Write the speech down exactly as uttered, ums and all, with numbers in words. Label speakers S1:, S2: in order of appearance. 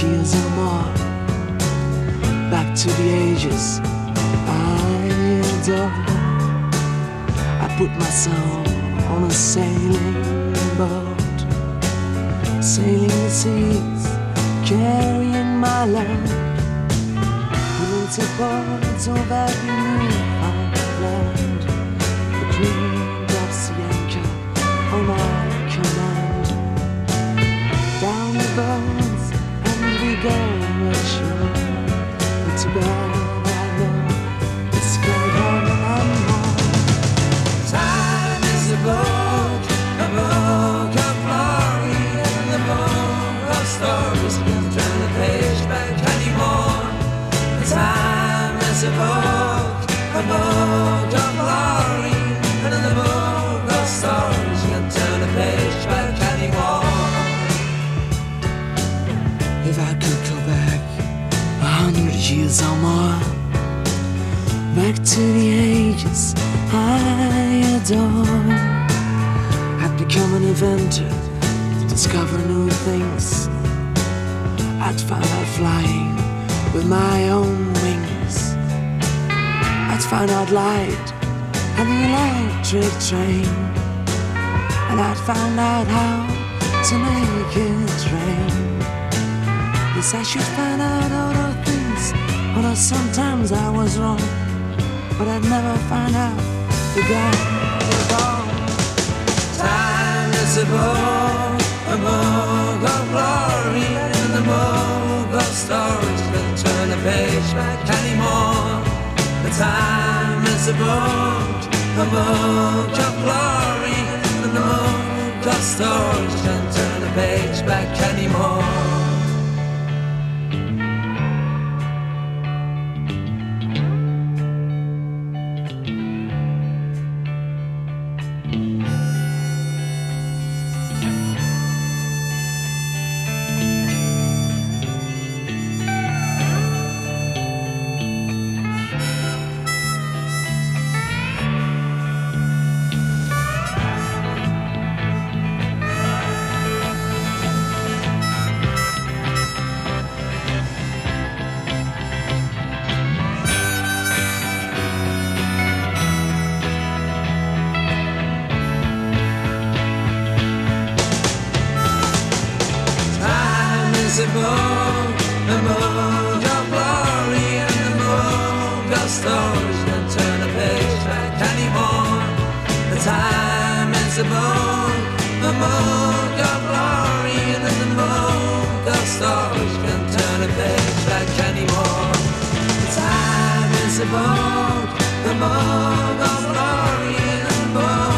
S1: years or more, back to the ages I adore. I put myself on a sailing boat, sailing the seas, carrying my load, pulling to ports over Newfoundland. The crew drops the anchor on my command. Down the boats and we go ashore. But too bad I know it's going on and on. Time is a boat, a boat of glory, and the boat of stories. Can't turn the page back anymore. Time is a boat, a boat of glory, and the boat of stories. Can't turn the page back anymore. If I could go back a hundred years or more, back to the ages I adore, I'd become an inventor, discover new things. I'd find out flying with my own wings. I'd find out light and the electric train, and I'd find out how to make it rain. Yes, I should find out all the things, although sometimes I was wrong, but I'd never find out the guy was wrong. Time is a boat, a boat of glory, and the boat of stories. Can't turn the page back anymore. The time is a boat, a boat of glory, and the boat of stories. Can't turn the page back anymore. A boat, a boat of glory, and the boat of stories. Can't turn a page back anymore. The time is a boat, a boat of glory, and the boat of stories. Can't turn a page back anymore. The time is a boat, a boat of glory, and the boat